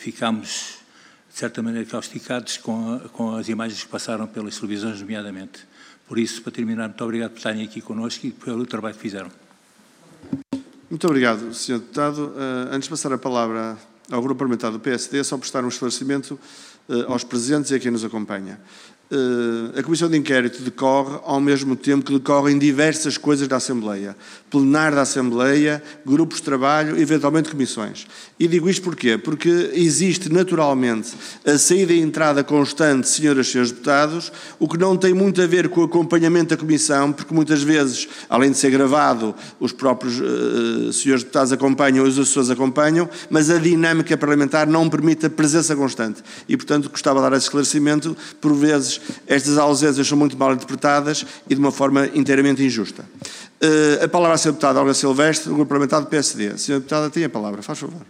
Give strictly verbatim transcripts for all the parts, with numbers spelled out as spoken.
ficámos, de certa maneira, causticados com, a, com as imagens que passaram pelas televisões, nomeadamente. Por isso, para terminar, muito obrigado por estarem aqui connosco e pelo trabalho que fizeram. Muito obrigado, senhor Deputado. Uh, antes de passar a palavra ao Grupo Parlamentar do P S D, só prestar um esclarecimento uh, aos presentes e a quem nos acompanha. Uh, a Comissão de Inquérito decorre ao mesmo tempo que decorrem diversas coisas da Assembleia. Plenário da Assembleia, grupos de trabalho e, eventualmente, comissões. E digo isto porquê? Porque existe, naturalmente, a saída e entrada constante, senhoras e senhores deputados, o que não tem muito a ver com o acompanhamento da Comissão, porque muitas vezes, além de ser gravado, os próprios uh, senhores deputados acompanham, os assessores acompanham, mas a dinâmica parlamentar não permite a presença constante. E, portanto, gostava de dar esse esclarecimento. Por vezes, estas ausências são muito mal interpretadas e de uma forma inteiramente injusta. Uh, a palavra a senhora deputada Olga Silvestre, do Grupo Parlamentar do P S D. A senhora deputada tem a palavra, faz favor.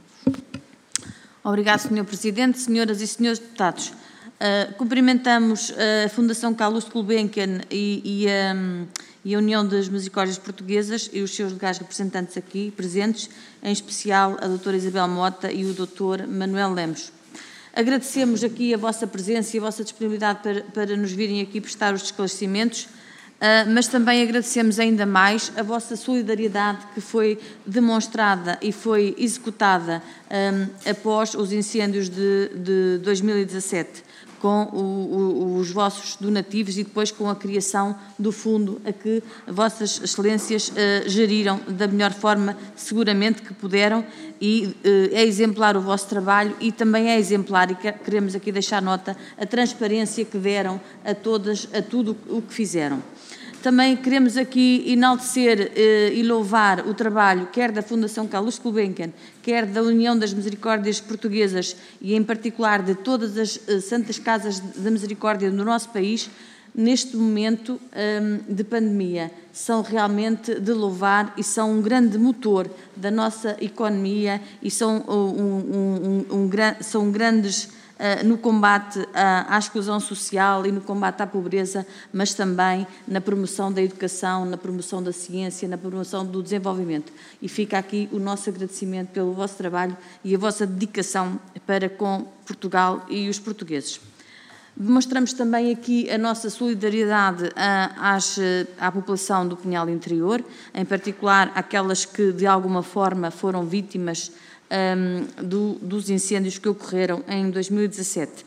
Obrigado, senhor Presidente, senhoras e senhores deputados. Uh, cumprimentamos a Fundação Calouste Gulbenkian e, e, um, e a União das Misericórdias Portuguesas e os seus legais representantes aqui presentes, em especial a doutora Isabel Mota e o doutor Manuel Lemos. Agradecemos aqui a vossa presença e a vossa disponibilidade para, para nos virem aqui prestar os esclarecimentos, uh, mas também agradecemos ainda mais a vossa solidariedade que foi demonstrada e foi executada um, após os incêndios de, de dois mil e dezassete, com o, o, os vossos donativos e depois com a criação do fundo a que vossas excelências uh, geriram da melhor forma, seguramente que puderam, e uh, é exemplar o vosso trabalho e também é exemplar, e queremos aqui deixar nota, a transparência que deram a todas, a tudo o que fizeram. Também queremos aqui enaltecer eh, e louvar o trabalho quer da Fundação Calouste Gulbenkian, quer da União das Misericórdias Portuguesas e, em particular, de todas as eh, Santas Casas da Misericórdia do nosso país, neste momento eh, de pandemia. São realmente de louvar e são um grande motor da nossa economia e são, um, um, um, um, são grandes Uh, no combate uh, à exclusão social e no combate à pobreza, mas também na promoção da educação, na promoção da ciência, na promoção do desenvolvimento. E fica aqui o nosso agradecimento pelo vosso trabalho e a vossa dedicação para com Portugal e os portugueses. Demonstramos também aqui a nossa solidariedade uh, às, uh, à população do Pinhal Interior, em particular aquelas que de alguma forma foram vítimas Um, do, dos incêndios que ocorreram em dois mil e dezassete.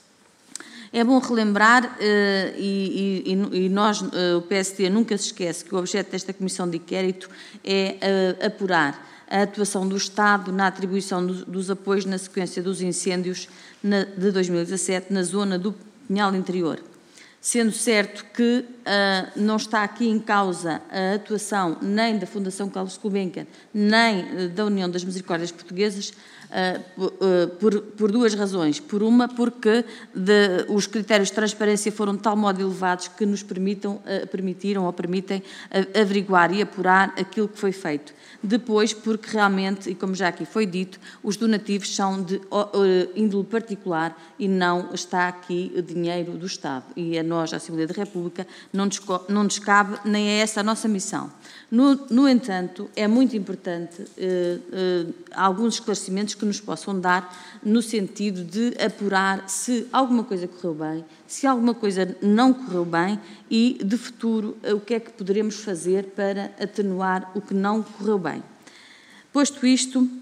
É bom relembrar, uh, e, e, e nós, uh, o P S D, nunca se esquece que o objeto desta Comissão de Inquérito é uh, apurar a atuação do Estado na atribuição do, dos apoios na sequência dos incêndios na, de dois mil e dezassete na zona do Pinhal Interior. Sendo certo que uh, não está aqui em causa a atuação nem da Fundação Calouste Gulbenkian, nem uh, da União das Misericórdias Portuguesas, uh, uh, por, por duas razões. Por uma, porque de, os critérios de transparência foram de tal modo elevados que nos permitam, uh, permitiram ou permitem uh, averiguar e apurar aquilo que foi feito. Depois, porque realmente, e como já aqui foi dito, os donativos são de uh, índole particular e não está aqui o dinheiro do Estado. E a nós, a Assembleia da República, não nos, não nos cabe, nem é essa a nossa missão. No, no entanto, é muito importante uh, uh, alguns esclarecimentos que nos possam dar no sentido de apurar se alguma coisa correu bem, se alguma coisa não correu bem e, de futuro, uh, o que é que poderemos fazer para atenuar o que não correu bem. Posto isto, uh,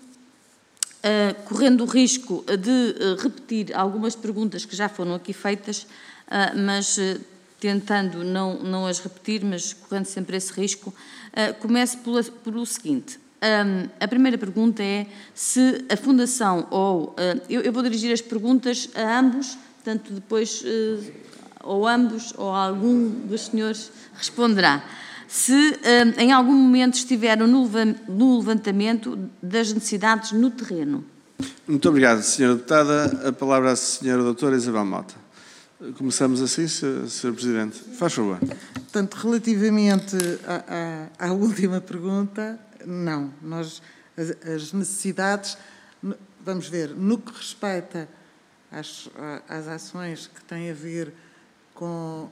correndo o risco de uh, repetir algumas perguntas que já foram aqui feitas, uh, mas... Uh, tentando não, não as repetir, mas correndo sempre esse risco, uh, começo pelo, pelo seguinte. Um, a primeira pergunta é se a Fundação, ou... Uh, eu, eu vou dirigir as perguntas a ambos, portanto, depois, uh, ou ambos, ou algum dos senhores responderá. Se uh, em algum momento estiveram no, no levantamento das necessidades no terreno. Muito obrigado, senhora Deputada. A palavra à senhora doutora Isabel Mota. Começamos assim, senhor Presidente. Faz favor. Portanto, relativamente à, à, à última pergunta, não. Nós, as, as necessidades, vamos ver, no que respeita às, às ações que têm a ver com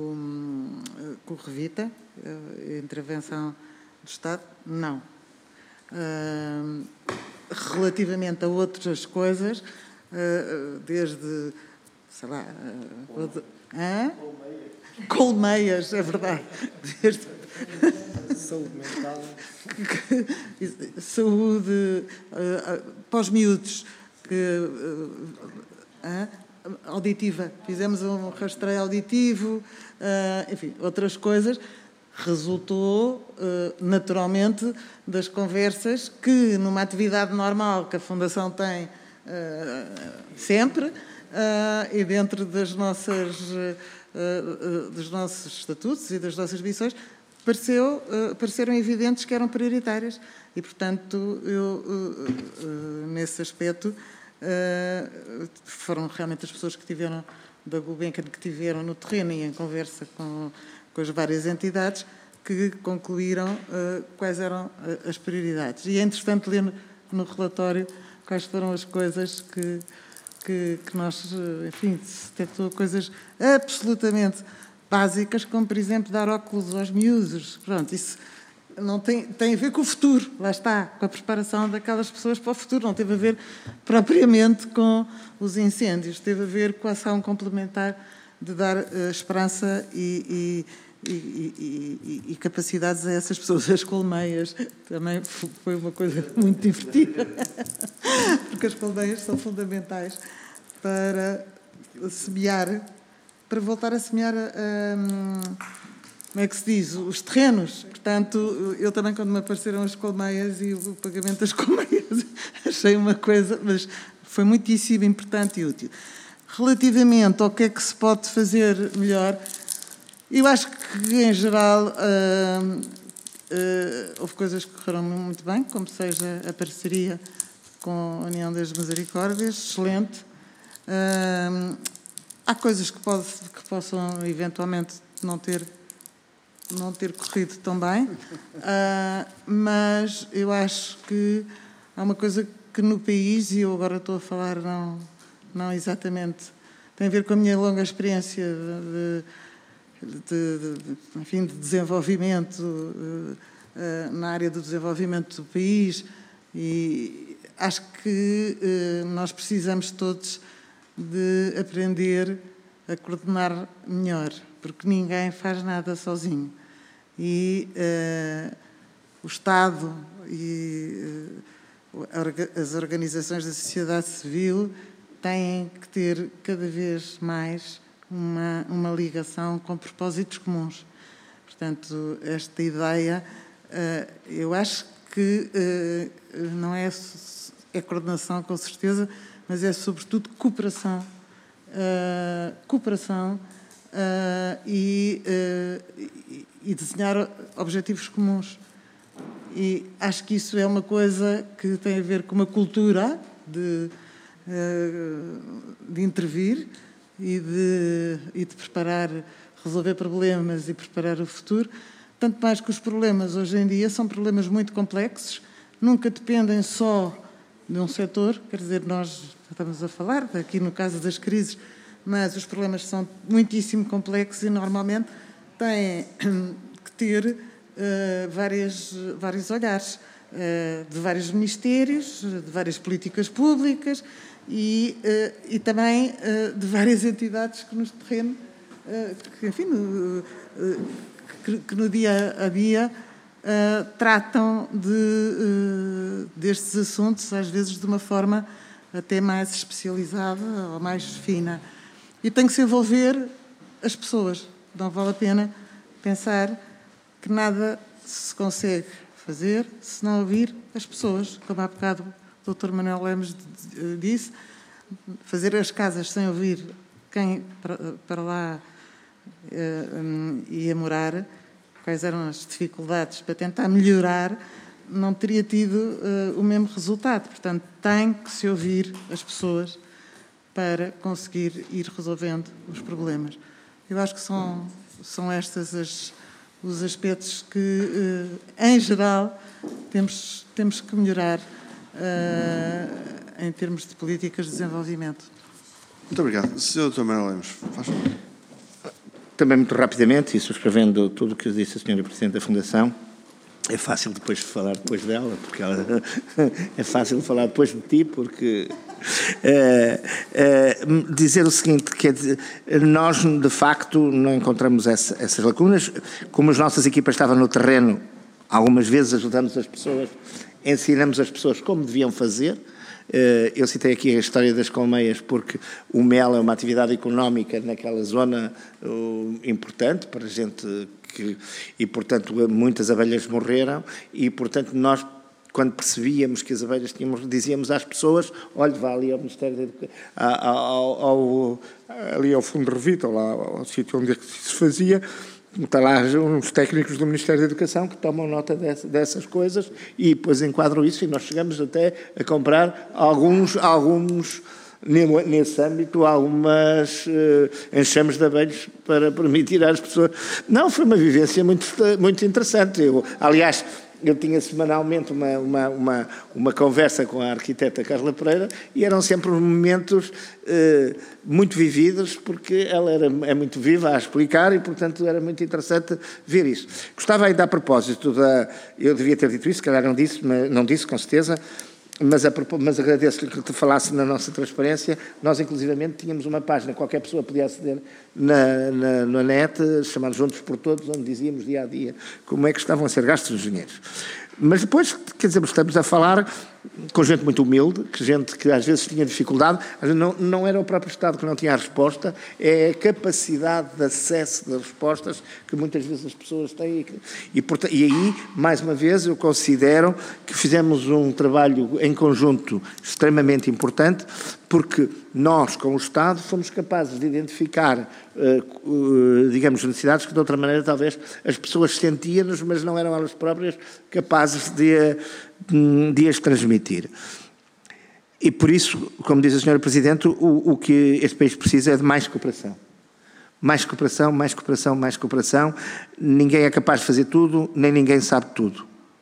o, com o Revita, a intervenção do Estado, não. Uh, relativamente a outras coisas, desde, sei lá... Hã? Colmeias, é verdade. Desde... Saúde mental. Saúde para os miúdos, que, uh, auditiva. Fizemos um rastreio auditivo, uh, enfim, outras coisas. Resultou, uh, naturalmente, das conversas que, numa atividade normal que a Fundação tem uh, sempre, uh, e dentro das nossas, uh, uh, dos nossos estatutos e das nossas missões, pareceu, uh, pareceram evidentes que eram prioritárias. E, portanto, eu, uh, uh, nesse aspecto, uh, foram realmente as pessoas que tiveram, da Gulbenkian, que tiveram no terreno e em conversa com, com as várias entidades, que concluíram uh, quais eram uh, as prioridades. E é interessante ler no, no relatório quais foram as coisas que, que, que nós, uh, enfim, se detectou coisas absolutamente básicas, como, por exemplo, dar óculos aos miúdos. Pronto, isso não tem, tem a ver com o futuro, lá está, com a preparação daquelas pessoas para o futuro, não teve a ver propriamente com os incêndios, teve a ver com a ação complementar de dar uh, esperança e, e, e, e, e capacidades a essas pessoas. As colmeias também foi uma coisa muito divertida, porque as colmeias são fundamentais para semear, para voltar a semear... Um, como é que se diz, os terrenos. Portanto, eu também, quando me apareceram as colmeias e o pagamento das colmeias, achei uma coisa, mas foi muitíssimo importante e útil. Relativamente ao que é que se pode fazer melhor, eu acho que, em geral, uh, uh, houve coisas que correram muito bem, como seja a parceria com a União das Misericórdias, excelente. Uh, há coisas que, pode, que possam, eventualmente, não ter não ter corrido tão bem, uh, mas eu acho que há uma coisa que no país, e eu agora estou a falar não, não exatamente, tem a ver com a minha longa experiência de, de, de, de, enfim, de desenvolvimento, uh, uh, na área do desenvolvimento do país, e acho que uh, nós precisamos todos de aprender a coordenar melhor, porque ninguém faz nada sozinho. E uh, o Estado e uh, as organizações da sociedade civil têm que ter cada vez mais uma, uma ligação com propósitos comuns. Portanto, esta ideia, uh, eu acho que uh, não é, é coordenação, com certeza, mas é, sobretudo, cooperação. Uh, cooperação uh, e, uh, e desenhar objetivos comuns. E acho que isso é uma coisa que tem a ver com uma cultura de, uh, de intervir e de, e de preparar, resolver problemas e preparar o futuro. Tanto mais que os problemas hoje em dia são problemas muito complexos, nunca dependem só de um setor, quer dizer, nós estamos a falar, aqui no caso das crises, mas os problemas são muitíssimo complexos e normalmente têm que ter uh, várias, vários olhares uh, de vários ministérios, de várias políticas públicas e, uh, e também uh, de várias entidades que no terreno, uh, que, enfim, no, uh, que, que no dia a dia uh, tratam de, uh, destes assuntos, às vezes de uma forma até mais especializada ou mais fina. E tem que se envolver as pessoas. Não vale a pena pensar que nada se consegue fazer se não ouvir as pessoas. Como há bocado o doutor Manuel Lemos disse, fazer as casas sem ouvir quem para lá ia morar, quais eram as dificuldades para tentar melhorar, não teria tido uh, o mesmo resultado. Portanto, tem que se ouvir as pessoas para conseguir ir resolvendo os problemas. Eu acho que são, são estes as, os aspectos que, uh, em geral, temos, temos que melhorar uh, em termos de políticas de desenvolvimento. Muito obrigado. senhor doutor Manuel Lemos, faz favor. Também muito rapidamente, e subscrevendo tudo o que disse a senhora Presidente da Fundação, É fácil depois falar depois dela, porque ela é fácil falar depois de ti, porque é, é, dizer o seguinte, que é, nós de facto não encontramos essa, essas lacunas, como as nossas equipas estavam no terreno, algumas vezes ajudamos as pessoas, ensinamos as pessoas como deviam fazer. Eu citei aqui a história das colmeias porque o mel é uma atividade económica naquela zona importante para a gente que, e portanto muitas abelhas morreram e portanto nós quando percebíamos que as abelhas tínhamos, dizíamos às pessoas, olha, vá ali ao Ministério da Educação, ao, ao, ali ao Fundo de Revita, lá ao sítio onde se fazia. Está lá uns técnicos do Ministério da Educação que tomam nota dessas, dessas coisas e depois enquadram isso e nós chegamos até a comprar alguns, alguns nesse âmbito, algumas uh, enxames de abelhas para permitir às pessoas... Não, foi uma vivência muito, muito interessante. Eu, aliás, eu tinha semanalmente uma, uma, uma, uma conversa com a arquiteta Carla Pereira e eram sempre momentos eh, muito vividos porque ela era, é muito viva a explicar e, portanto, era muito interessante ver isso. Gostava ainda a propósito da... Eu devia ter dito isso, se calhar não disse, mas, não disse com certeza, mas, a, mas agradeço-lhe que te falasse na nossa transparência. Nós, inclusivamente, tínhamos uma página, qualquer pessoa podia aceder na, na, na net, chamada Juntos por Todos, onde dizíamos dia a dia como é que estavam a ser gastos os dinheiros. Mas depois, quer dizer, estamos a falar com gente muito humilde, que gente que às vezes tinha dificuldade, não, não era o próprio Estado que não tinha a resposta, é a capacidade de acesso das respostas que muitas vezes as pessoas têm. E, portanto, e aí, mais uma vez, eu considero que fizemos um trabalho em conjunto extremamente importante, porque nós, com o Estado, fomos capazes de identificar, uh, uh, digamos, necessidades que, de outra maneira, talvez as pessoas sentiam-nos, mas não eram elas próprias capazes de, de as transmitir. E, por isso, como diz a senhora Presidente, o, o que este país precisa é de mais cooperação. Mais cooperação, mais cooperação, mais cooperação. Ninguém é capaz de fazer tudo, nem ninguém sabe tudo.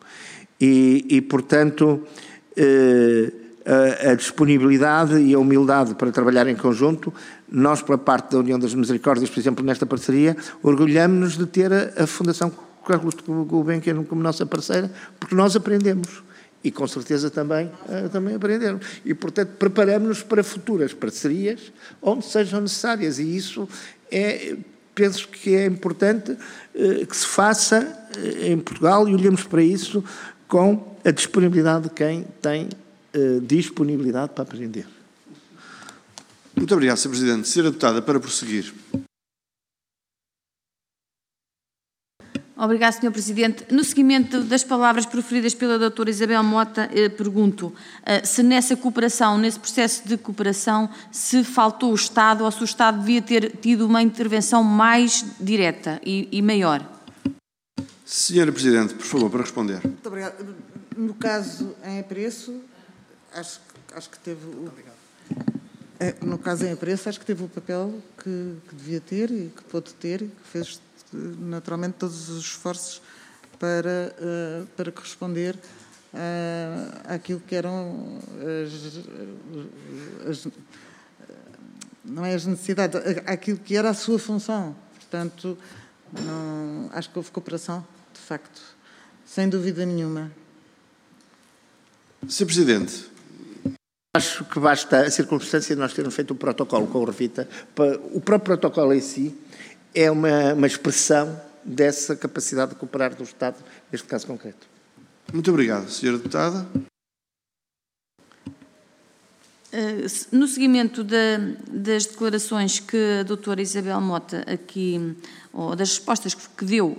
E, e portanto... Uh, A, a disponibilidade e a humildade para trabalhar em conjunto, nós, pela parte da União das Misericórdias, por exemplo, nesta parceria, orgulhamos-nos de ter a, a Fundação Carlos Gulbenkian como nossa parceira, porque nós aprendemos e, com certeza, também, uh, também aprendemos. E, portanto, preparamos-nos para futuras parcerias onde sejam necessárias e isso é... Penso que é importante uh, que se faça uh, em Portugal e olhemos para isso com a disponibilidade de quem tem disponibilidade para aprender. Muito obrigado, senhor Presidente. Senhora Deputada, para prosseguir. Obrigado, senhor Presidente. No seguimento das palavras proferidas pela doutora Isabel Mota, eh, pergunto eh, se nessa cooperação, nesse processo de cooperação, se faltou o Estado ou se o Estado devia ter tido uma intervenção mais direta e, e maior. Senhora Presidente, por favor, para responder. Muito obrigada. No caso em apreço, Acho, acho que teve o, no caso em apreço, acho que teve o papel que, que devia ter e que pôde ter e que fez naturalmente todos os esforços para, uh, para corresponder uh, àquilo que eram as, as, não é as necessidades, àquilo que era a sua função. Portanto, não, acho que houve cooperação, de facto, sem dúvida nenhuma. senhor Presidente. Acho que basta a circunstância de nós termos feito o protocolo com o Revita. O próprio protocolo em si é uma, uma expressão dessa capacidade de cooperar do Estado, neste caso concreto. Muito obrigado, senhora Deputada. No seguimento da, das declarações que a doutora Isabel Mota aqui, ou das respostas que deu,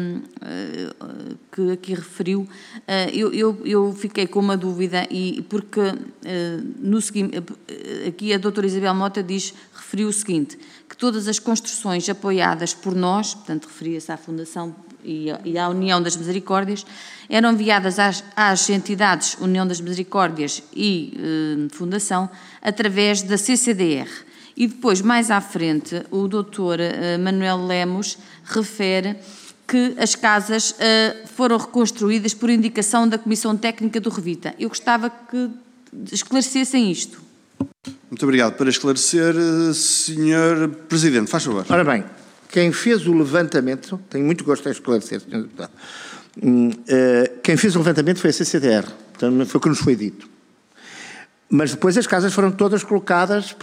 que aqui referiu, eu, eu, eu fiquei com uma dúvida, e porque no seguinte, aqui a doutora Isabel Mota diz, referiu o seguinte, que todas as construções apoiadas por nós, portanto referia-se à Fundação e à União das Misericórdias, eram enviadas às, às entidades União das Misericórdias e eh, Fundação através da C C D R. E depois, mais à frente, o doutor eh, Manuel Lemos refere que as casas eh, foram reconstruídas por indicação da Comissão Técnica do Revita. Eu gostava que esclarecessem isto. Muito obrigado. Para esclarecer, senhor Presidente, faz favor. Ora bem, quem fez o levantamento, tenho muito gosto em esclarecer, senhor Deputado, Quem fez o levantamento foi a C C D R, portanto, foi o que nos foi dito. Mas depois as casas foram todas colocadas